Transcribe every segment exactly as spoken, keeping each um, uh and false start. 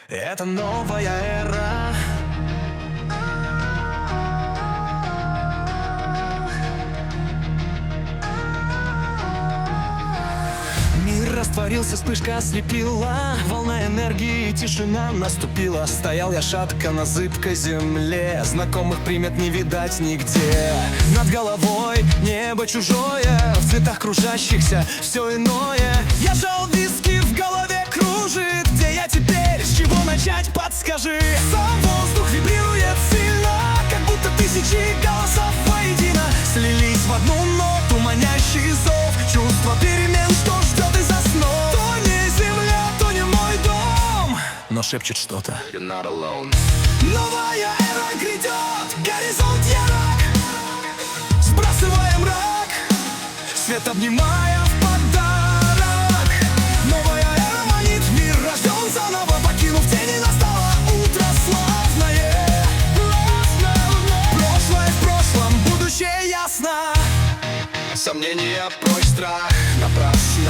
Это новая эра. Мир растворился, вспышка ослепила, волна энергии и тишина наступила. Стоял я шатко на зыбкой земле, знакомых примет не видать нигде. Над головой небо чужое, в цветах кружащихся все иное. Я жал виски, в голове кружит. Где я теперь, с чего начать, подскажи. Сам воздух вибрирует сильно, как будто тысячи голосов воедино слились в одну ноту, манящий зов. Чувство перемен, что ждет из-за снов. То не земля, то не мой дом, но шепчет что-то. You're not alone. Новая эра грядет, горизонт ярок. Сбрасываем мрак, свет обнимая в подарок. Новая эра манит, мир рожден заново. Покинув тени, настало утро славное. Прошлое в прошлом, будущее ясно. Сомнения прочь, страх напрасно.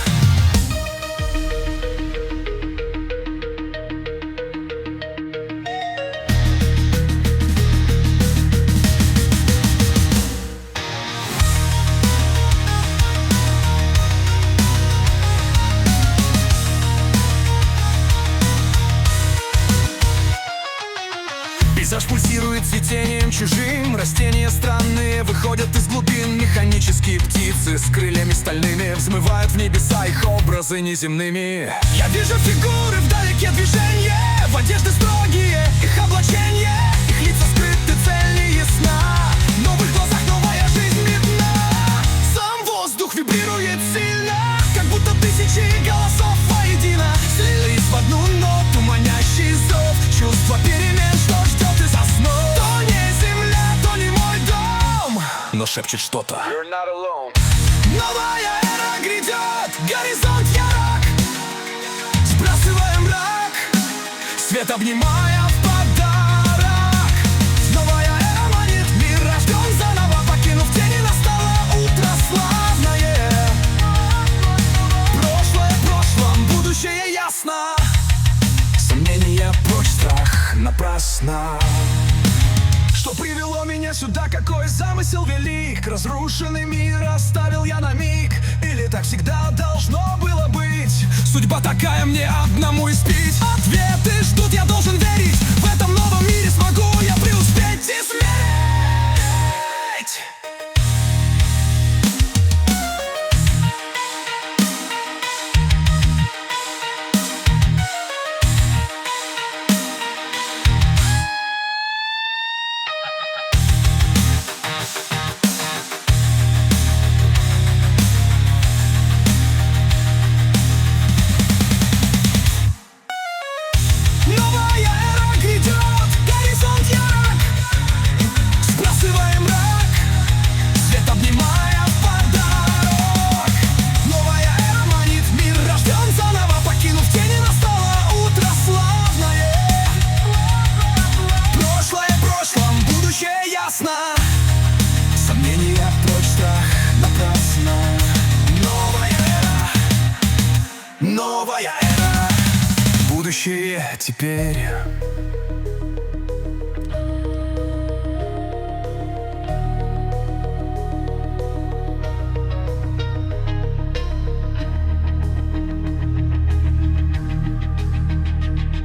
Пейзаж пульсирует цветением чужим. Растения странные выходят из глубин. Механические птицы с крыльями стальными взмывают в небеса, их образы неземными. Я вижу фигуры вдалеке, движения в одежды строгие, их облачения, их лица скрыты, цель не ясна. Но в их глазах новая жизнь видна. Сам воздух вибрирует сильно, как будто тысячи голосов воедино слились в одну ноту, манящий зов. Чувство перемен, что ждет из-за снов. То не земля, то не мой дом, но шепчет что-то. You're not alone. Новая эра грядет, горизонт ярок. Сбрасываем мрак, свет обнимая в подарок. Новая эра манит, мир рожден заново. Покинув тени, настало утро славное. Прошлое в прошлом, будущее ясно. Сомнения прочь, страх напрасно. Что привело меня сюда, какой замысел велик? Разрушенный мир оставил я на миг. Или так всегда должно было быть? Судьба такая, мне одному испить. Ответы ждут, я должен верить. В этом новом мире смогу я преуспеть и смерть. Новая эра грядет, горизонт ярок. Сбрасываем мрак, свет обнимая в подарок. Новая эра манит, мир рожден заново. Покинув тени, настало утро славное. Прошлое в прошлом, будущее ясно. Сомнения прочь, страх напрасно. Новая эра, новая эра. Будущее теперь